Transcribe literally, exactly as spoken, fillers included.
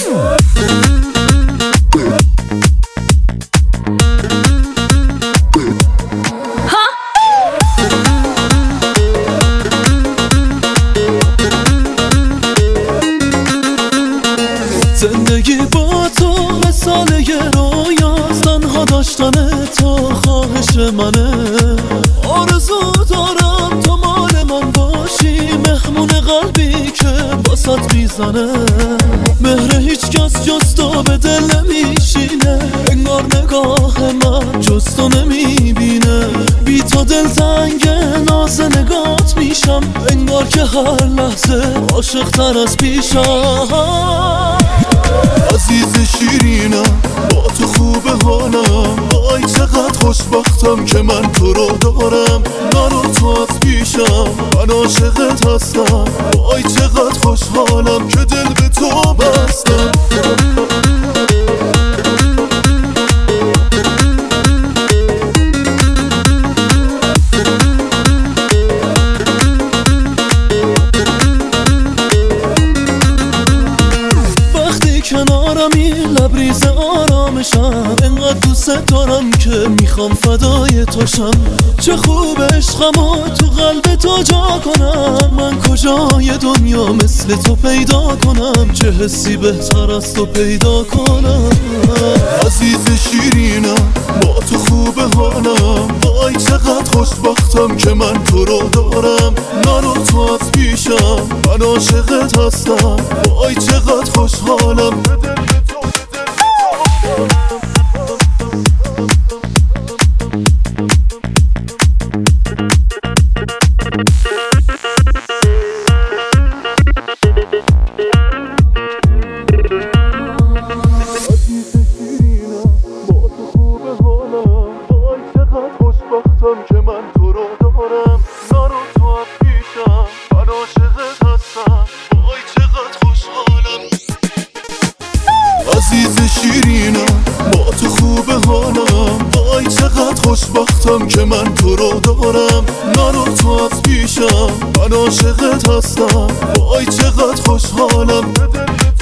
زندگی با تو مثال یه رویاست، تنها داشتن تو خواهش منه. آرزو دارم تو مال من باشی، مهمون قلبی که واسط میزنه. مهر هیچ کس جز تو به دل نمیشینه، انگار نگاه من جز تو نمیبینه. بی تو دل تنگ ناز نگات میشم، انگار که هر لحظه عاشق تر از پیشم. عزیز شیرینم با تو خوبه حالم، آی چقدر خوشبختم که من تو رو دارم. نرو تو از پیشم، من عاشقت هستم. آی چقدر خوشحالم که دل به تو بستم. کنارمی لبریز آرامشم، انقدر دوست دارم که میخوام فدای توشم. چه خوب عشقمو تو قلب تو جا کنم، من کجای دنیا مثل تو پیدا کنم. چه حسی بهتر از تو پیدا کنم. عزیز شیرینم با تو خوبه حالم، آی چقدر خوشبختم که من تو رو دارم. نرو تو از پیشم، من عاشقت هستم. آی چقدر خوشحالم. که من تو رو دارم. نرو تو از پیشم، من عاشقت هستم. وای چقدر خوشحالم. عزیز شیرینم با تو خوبه حالم، وای چقدر خوشبختم که من تو رو دارم. نرو تو از پیشم، من عاشقت هستم. وای چقدر خوشحالم.